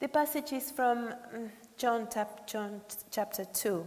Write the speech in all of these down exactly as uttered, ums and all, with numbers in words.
The passage is from John, tap, John chapter two.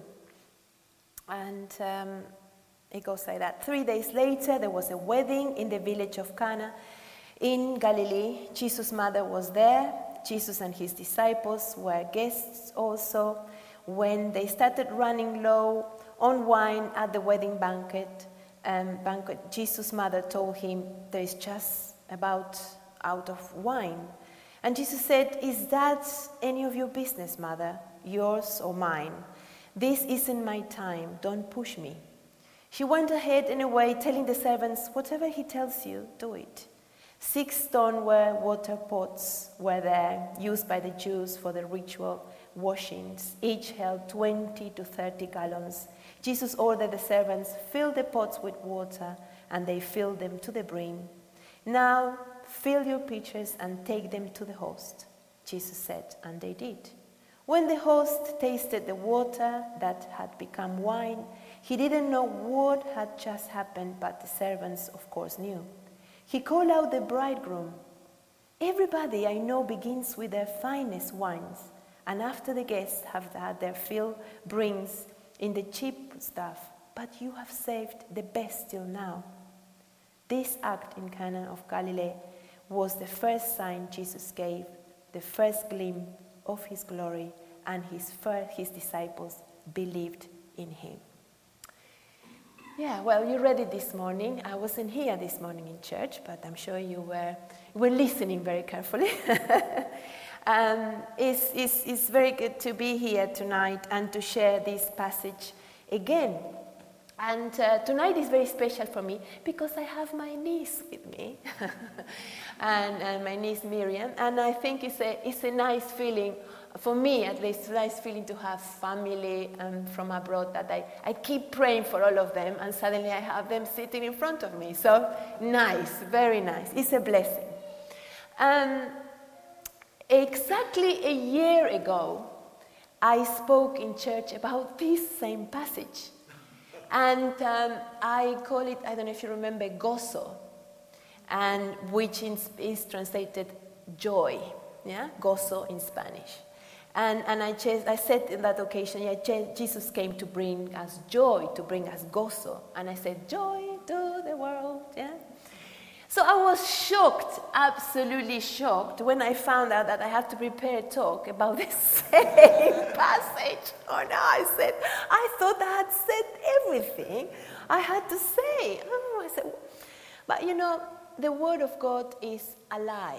And um, it goes like that. Three days later, there was a wedding in the village of Cana in Galilee. Jesus' mother was there. Jesus and his disciples were guests also. When they started running low on wine at the wedding banquet, um, banquet, Jesus' mother told him, there is just about out of wine. And Jesus said, is that any of your business, mother, yours or mine? This isn't my time, don't push me. She went ahead in a way, telling the servants, whatever he tells you, do it. Six stoneware water pots were there, used by the Jews for the ritual washings. Each held twenty to thirty gallons. Jesus ordered the servants, fill the pots with water, and they filled them to the brim. Now, fill your pitchers and take them to the host, Jesus said, and they did. When the host tasted the water that had become wine, he didn't know what had just happened, but the servants, of course, knew. He called out the bridegroom. Everybody I know begins with their finest wines, and after the guests have had their fill, brings in the cheap stuff, but you have saved the best till now. This act in Cana of Galilee was the first sign Jesus gave, the first glimpse of his glory, and his first, his disciples believed in him. Yeah, well, you read it this morning. I wasn't here this morning in church, but I'm sure you were, you were listening very carefully. um, it's, it's, it's very good to be here tonight and to share this passage again. And uh, tonight is very special for me because I have my niece with me, and, and my niece Miriam, and I think it's a, it's a nice feeling, for me at least, a nice feeling to have family um, from abroad that I, I keep praying for all of them, and suddenly I have them sitting in front of me. So nice, very nice. It's a blessing. Um, exactly a year ago, I spoke in church about this same passage. And um, I call it, I don't know if you remember, gozo, and which is, is translated joy, yeah, gozo in Spanish. And, and I, just, I said in that occasion, yeah, Jesus came to bring us joy, to bring us gozo. And I said, joy to the world, yeah. So I was shocked, absolutely shocked, when I found out that I had to prepare a talk about the same passage. Oh no, I said, I thought I had said everything I had to say. Oh, I said, but you know, the Word of God is alive,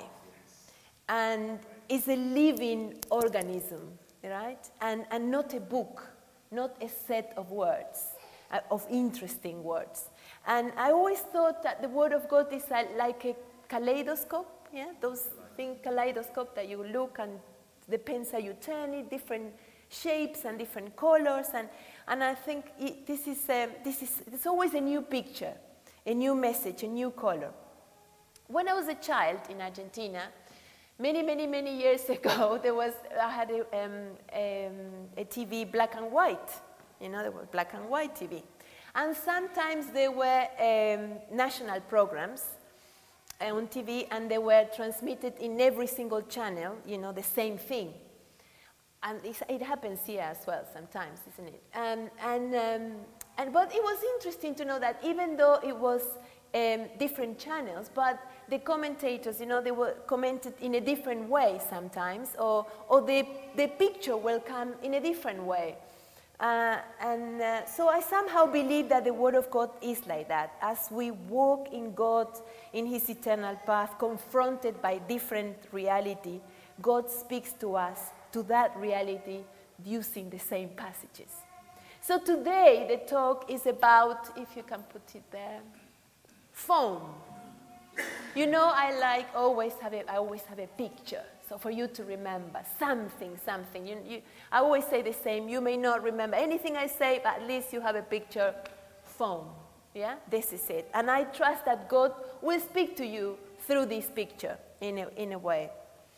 and is a living organism, right? And, and not a book, not a set of words, uh, of interesting words. And I always thought that the Word of God is a, like a kaleidoscope, yeah? Those things, kaleidoscope that you look and depends how you turn it, different shapes and different colors. And, and I think it, this is, um, this is, it's always a new picture, a new message, a new color. When I was a child in Argentina, many, many, many years ago, there was, I had a, um, um, a T V black and white, you know, there was black and white T V. And sometimes there were um, national programs on T V, and they were transmitted in every single channel, you know, the same thing. And it happens here as well sometimes, isn't it? Um, and, um, and, but it was interesting to know that even though it was um, different channels, but the commentators, you know, they were commented in a different way sometimes, or, or the, the picture will come in a different way. Uh, and uh, so I somehow believe that the Word of God is like that. As we walk in God, in His eternal path, confronted by different reality, God speaks to us, to that reality, using the same passages. So today the talk is about, if you can put it there, phone. You know, I like always have a, I always have a picture. So for you to remember something, something. You, you, I always say the same. You may not remember anything I say, but at least you have a picture. Phone. Yeah, this is it. And I trust that God will speak to you through this picture in a, in a way.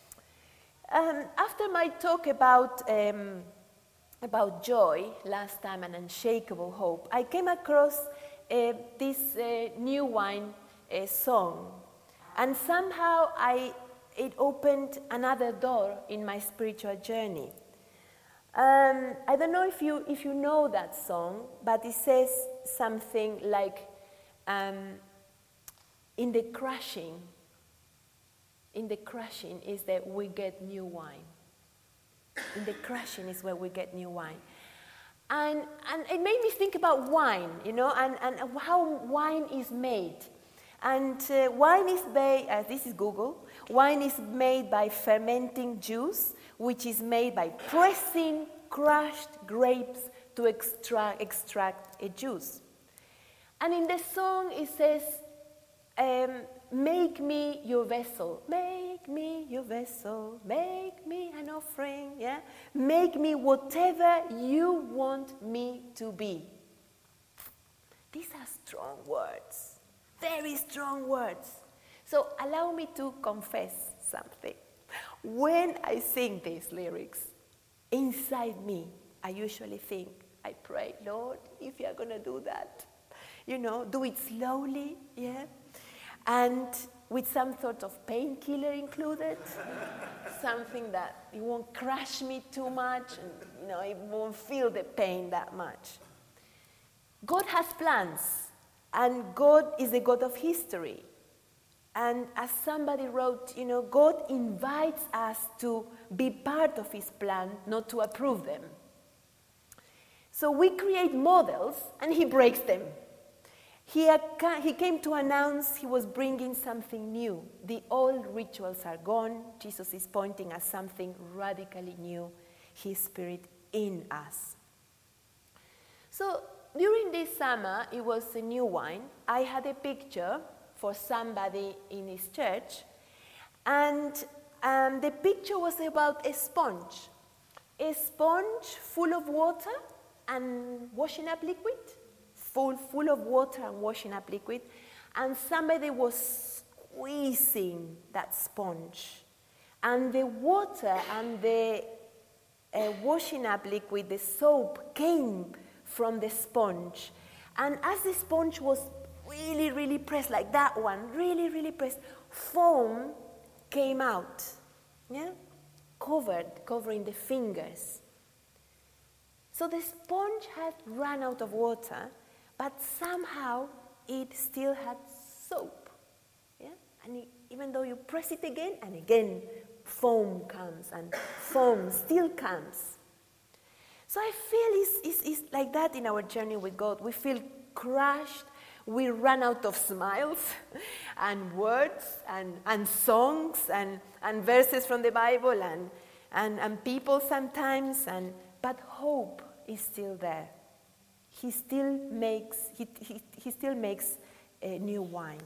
Um, after my talk about, um, about joy last time, an unshakable hope, I came across uh, this uh, New Wine uh, song. And somehow I it opened another door in my spiritual journey. Um, I don't know if you, if you know that song, but it says something like, um, in the crushing, in the crushing is that we get new wine. In the crushing is where we get new wine. And, and it made me think about wine, you know, and, and how wine is made. And uh, wine is made, uh, this is Google, wine is made by fermenting juice, which is made by pressing crushed grapes to extract, extract a juice. And in the song it says, um, make me your vessel, make me your vessel, make me an offering, yeah? Make me whatever you want me to be. These are strong words, very strong words. So allow me to confess something. When I sing these lyrics, inside me, I usually think, I pray, Lord, if you're going to do that, you know, do it slowly, yeah? And with some sort of painkiller included, something that it won't crush me too much, and you know, it won't feel the pain that much. God has plans, and God is a God of history. And as somebody wrote, you know, God invites us to be part of his plan, not to approve them. So we create models, and he breaks them. He, he came to announce he was bringing something new. The old rituals are gone. Jesus is pointing at something radically new, his Spirit in us. So during this summer, it was a new wine. I had a picture for somebody in his church, and um, the picture was about a sponge. A sponge full of water and washing up liquid. Full, full of water and washing up liquid, and somebody was squeezing that sponge. And the water and the uh, washing up liquid, the soap, came from the sponge. And as the sponge was really, really pressed, like that one, really, really pressed, foam came out, yeah? Covered, covering the fingers. So the sponge had run out of water, but somehow it still had soap, yeah? And it, even though you press it again and again, foam comes and foam still comes. So I feel it's, it's, it's like that in our journey with God. We feel crushed, we run out of smiles and words and, and songs and, and verses from the Bible and, and, and people sometimes, and, but hope is still there. He still makes, he, he, he still makes a new wine.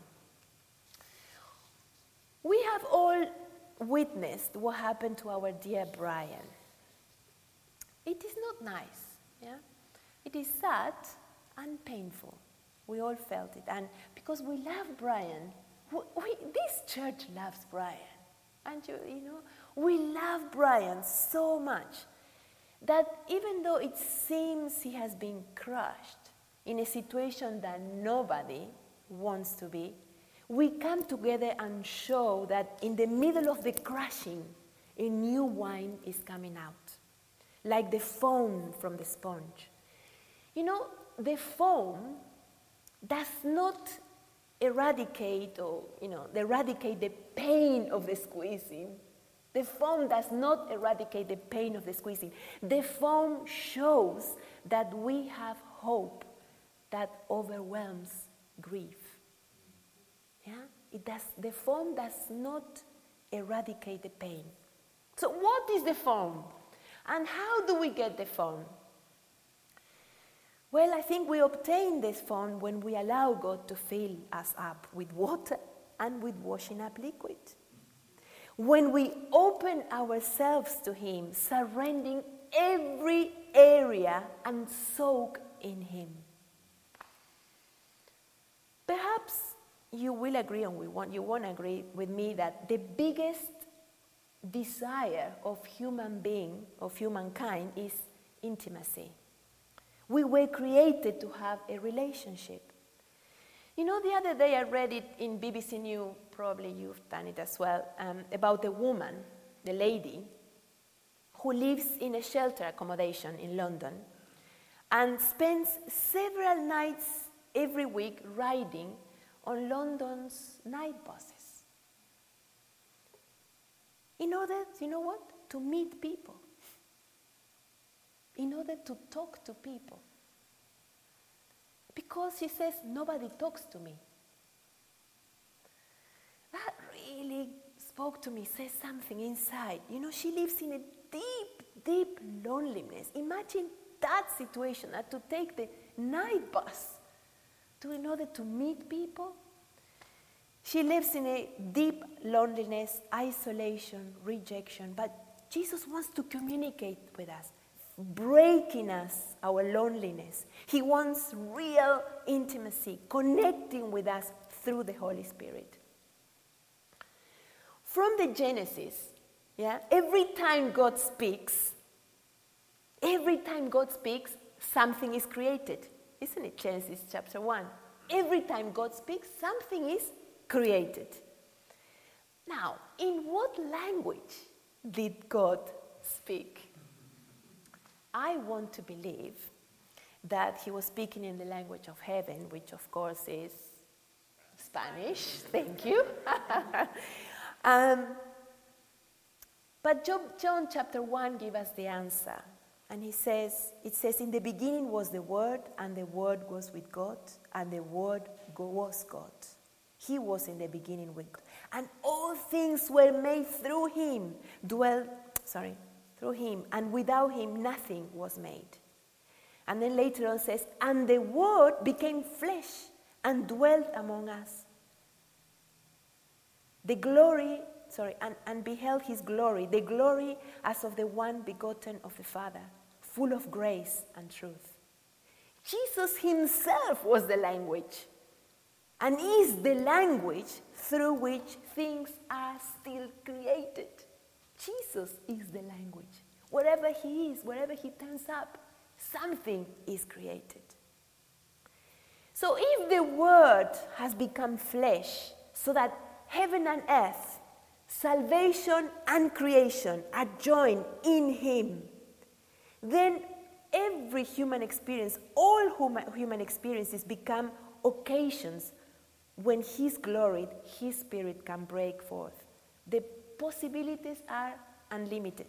We have all witnessed what happened to our dear Brian. It is not nice, yeah? It is sad and painful. We all felt it. And because we love Brian, we, we, this church loves Brian. And you, you know, we love Brian so much that even though it seems he has been crushed in a situation that nobody wants to be, we come together and show that in the middle of the crushing, a new wine is coming out, like the foam from the sponge. You know, the foam does not eradicate or, you know, eradicate the pain of the squeezing. The foam does not eradicate the pain of the squeezing. The foam shows that we have hope that overwhelms grief. Yeah? It does, the foam does not eradicate the pain. So what is the foam? And how do we get the foam? Well, I think we obtain this foam when we allow God to fill us up with water and with washing up liquid. When we open ourselves to him, surrendering every area and soak in him. Perhaps you will agree, and we want, you won't agree with me, that the biggest desire of human being, of humankind, is intimacy. We were created to have a relationship. You know, the other day I read it in B B C News, probably you've done it as well, um, about a woman, the lady, who lives in a shelter accommodation in London and spends several nights every week riding on London's night buses. In order, you know what? To meet people. In order to talk to people. Because she says, nobody talks to me. That really spoke to me, says something inside. You know, she lives in a deep, deep loneliness. Imagine that situation, that to take the night bus to in order to meet people. She lives in a deep loneliness, isolation, rejection, but Jesus wants to communicate with us, breaking us, our loneliness. He wants real intimacy, connecting with us through the Holy Spirit. From the Genesis, yeah, every time God speaks, every time God speaks, something is created. Isn't it Genesis chapter one? Every time God speaks, something is created. Now, in what language did God speak? I want to believe that he was speaking in the language of heaven, which of course is Spanish. Thank you. um, but Job, John chapter one gives us the answer. And he says, it says, in the beginning was the Word, and the Word was with God, and the Word was God. He was in the beginning with God. And all things were made through him, dwell, sorry, through him, and without him nothing was made. And then later on says, and the Word became flesh and dwelt among us. The glory, sorry, and, and beheld his glory, the glory as of the one begotten of the Father, full of grace and truth. Jesus himself was the language, and is the language through which things are still created. Jesus is the language. Wherever he is, wherever he turns up, something is created. So if the Word has become flesh, so that heaven and earth, salvation and creation are joined in him, then every human experience, all human experiences become occasions when his glory, his spirit can break forth. The possibilities are unlimited.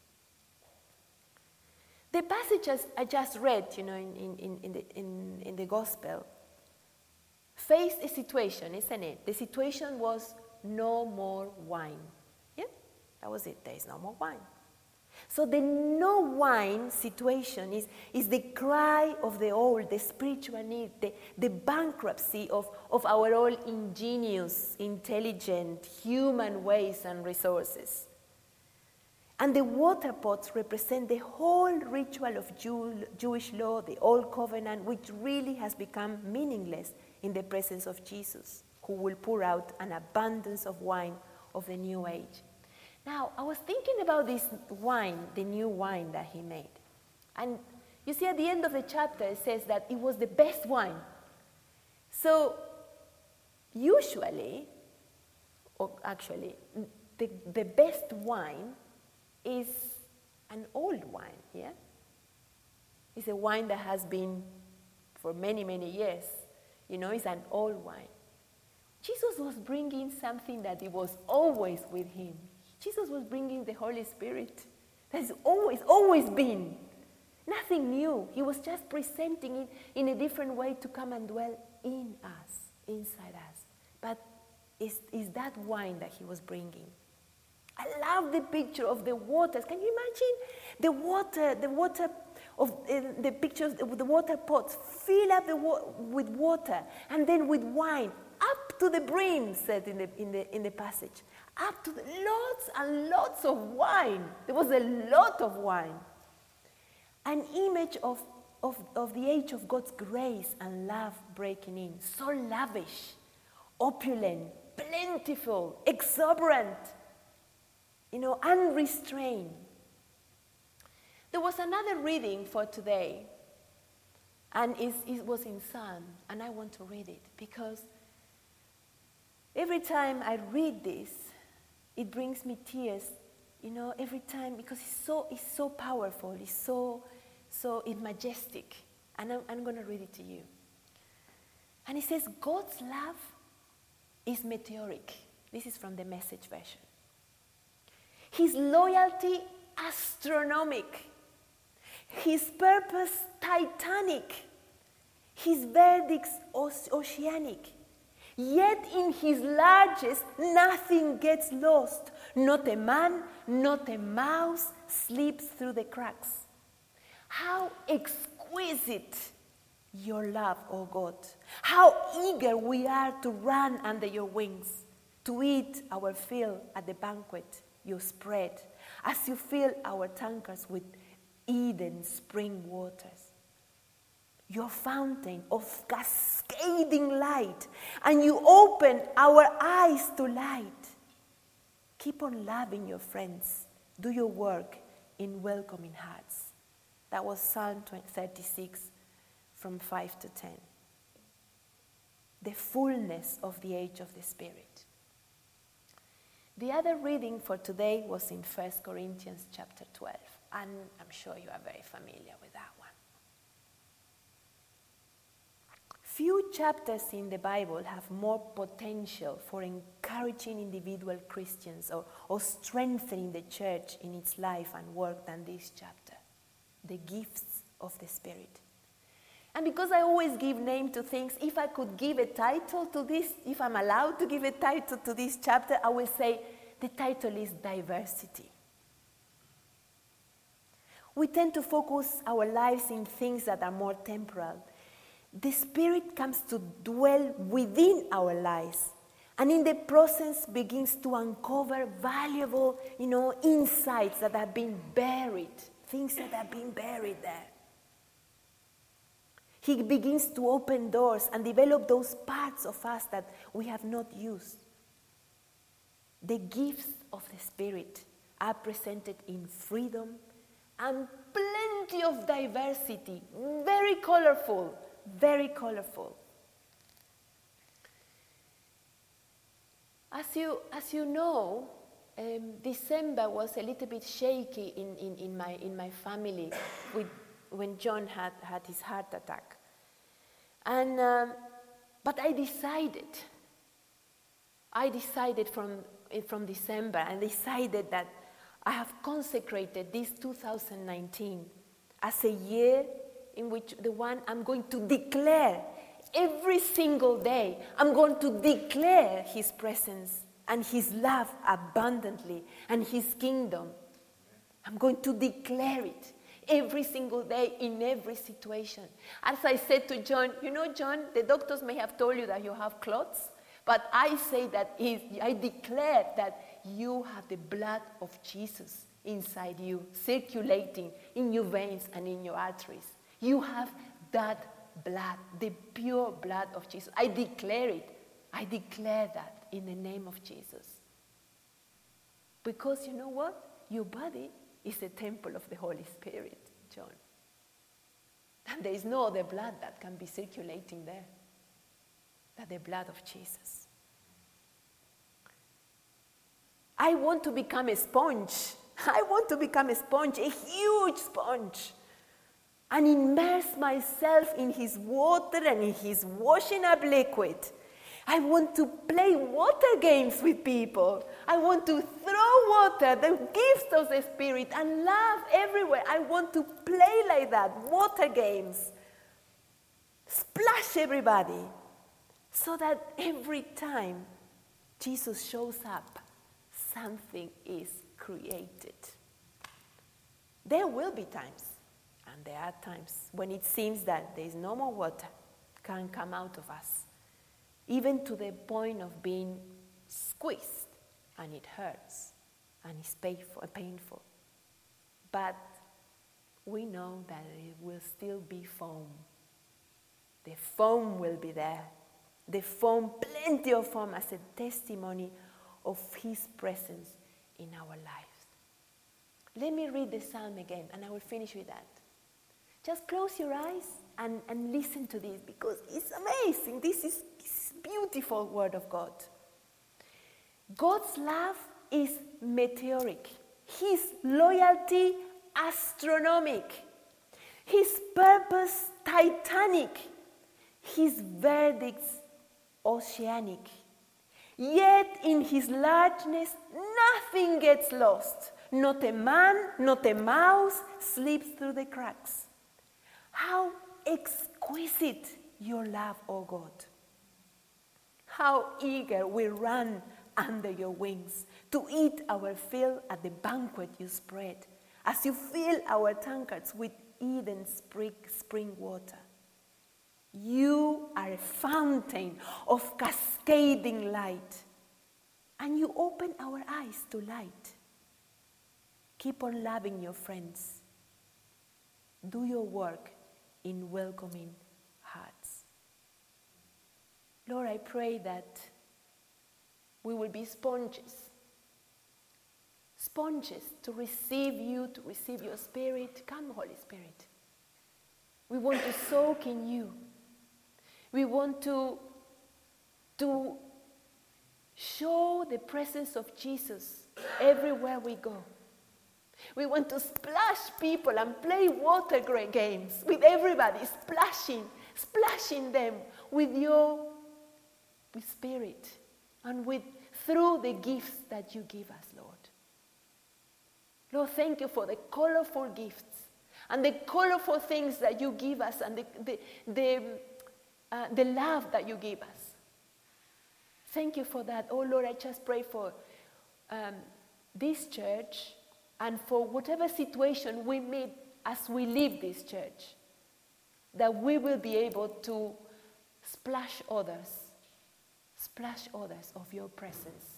The passage I just read, you know, in, in, in, the, in, in the gospel, faced a situation, isn't it? The situation was no more wine. Yeah, that was it. There is no more wine. So the no wine situation is, is the cry of the old, the spiritual need, the, the bankruptcy of, of our all ingenious, intelligent, human ways and resources. And the water pots represent the whole ritual of Jew, Jewish law, the old covenant, which really has become meaningless in the presence of Jesus, who will pour out an abundance of wine of the new age. Now, I was thinking about this wine, the new wine that he made. And you see at the end of the chapter, it says that it was the best wine. So, usually, or actually, the, the best wine is an old wine, yeah? It's a wine that has been for many, many years. You know, it's an old wine. Jesus was bringing something that it was always with him. Jesus was bringing the Holy Spirit. That's always, always been. Nothing new. He was just presenting it in a different way to come and dwell in us, inside us. But it's, it's that wine that he was bringing. I love the picture of the waters. Can you imagine the water, the water of uh, the pictures, the water pots, fill up the wa- with water, and then with wine, up to the brim, said in the, in the, in the passage. Up to the, lots and lots of wine. There was a lot of wine. An image of, of, of the age of God's grace and love breaking in. So lavish, opulent, plentiful, exuberant, you know, unrestrained. There was another reading for today And it's, it was in Psalm, and I want to read it because every time I read this, it brings me tears, you know, every time, because it's so, it's so powerful, it's so, so it's majestic. And I'm, I'm going to read it to you. And it says, God's love is meteoric. This is from the Message version. His loyalty, astronomic. His purpose, titanic. His verdicts, oceanic. Yet in his largest, nothing gets lost. Not a man, not a mouse slips through the cracks. How exquisite your love, O God. How eager we are to run under your wings, to eat our fill at the banquet you spread, as you fill our tankards with Eden spring waters. Your fountain of cascading light, and you open our eyes to light. Keep on loving your friends. Do your work in welcoming hearts. That was Psalm thirty-six, from five to ten. The fullness of the age of the Spirit. The other reading for today was in First Corinthians chapter twelve, and I'm sure you are very familiar with that one. Few chapters in the Bible have more potential for encouraging individual Christians or, or strengthening the church in its life and work than this chapter, the gifts of the Spirit. And because I always give name to things, if I could give a title to this, if I'm allowed to give a title to this chapter, I will say the title is Diversity. We tend to focus our lives in things that are more temporal. The Spirit comes to dwell within our lives, and in the process begins to uncover valuable, you know, insights that have been buried, things that have been buried there. He begins to open doors and develop those parts of us that we have not used. The gifts of the Spirit are presented in freedom and plenty of diversity, very colorful, very colorful. As you, as you know, um, December was a little bit shaky in, in, in, my, in my family with, when John had, had his heart attack. And, um, but I decided, I decided from, from December, and decided that I have consecrated this two thousand nineteen as a year in which the one I'm going to declare every single day, I'm going to declare his presence and his love abundantly and his kingdom. I'm going to declare it every single day in every situation. As I said to John, you know, John, the doctors may have told you that you have clots, but I say that is, I declare that you have the blood of Jesus inside you, circulating in your veins and in your arteries. You have that blood, the pure blood of Jesus. I declare it. I declare that in the name of Jesus. Because you know what? Your body is a temple of the Holy Spirit, John. And there is no other blood that can be circulating there than the blood of Jesus. I want to become a sponge. I want to become a sponge, a huge sponge, and immerse myself in his water and in his washing up liquid. I want to play water games with people. I want to throw water, the gifts of the Spirit, and love everywhere. I want to play like that, water games. Splash everybody. So that every time Jesus shows up, something is created. There will be times, and there are times, when it seems that there is no more water can come out of us, even to the point of being squeezed, and it hurts, and it's painful. But we know that it will still be foam. The foam will be there. The foam, plenty of foam, as a testimony of his presence in our lives. Let me read the psalm again, and I will finish with that. Just close your eyes and, and listen to this, because it's amazing. This is, this is beautiful word of God. God's love is meteoric. His loyalty astronomic. His purpose titanic. His verdicts oceanic. Yet in his largeness nothing gets lost. Not a man, not a mouse slips through the cracks. How exquisite your love, O God. How eager we run under your wings to eat our fill at the banquet you spread, as you fill our tankards with Eden spring, spring water. You are a fountain of cascading light, and you open our eyes to light. Keep on loving your friends. Do your work in welcoming hearts. Lord, I pray that we will be sponges. Sponges to receive you, to receive your Spirit. Come, Holy Spirit. We want to soak in you. We want to, to show the presence of Jesus everywhere we go. We want to splash people and play water games with everybody, splashing, splashing them with your with Spirit and with through the gifts that you give us, Lord. Lord, thank you for the colorful gifts and the colorful things that you give us, and the the the, uh, the love that you give us. Thank you for that. Oh Lord, I just pray for um, this church, and for whatever situation we meet as we leave this church, that we will be able to splash others, splash others of your presence.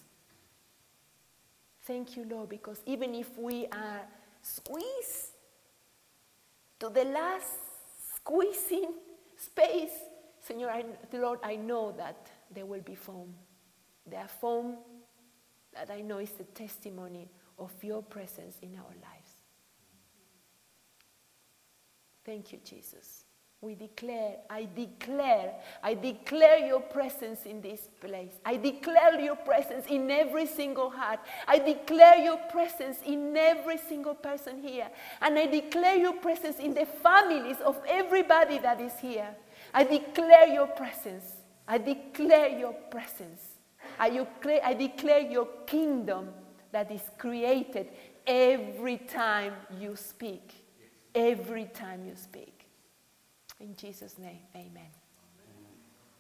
Thank you, Lord, because even if we are squeezed to the last squeezing space, Señor, I, Lord, I know that there will be foam. There are foam that I know is the testimony of your presence in our lives. Thank you, Jesus. We declare, I declare, I declare your presence in this place. I declare your presence in every single heart. I declare your presence in every single person here. And I declare your presence in the families of everybody that is here. I declare your presence. I declare your presence. I declare, I declare your kingdom that is created every time you speak. Every time you speak. In Jesus' name, amen.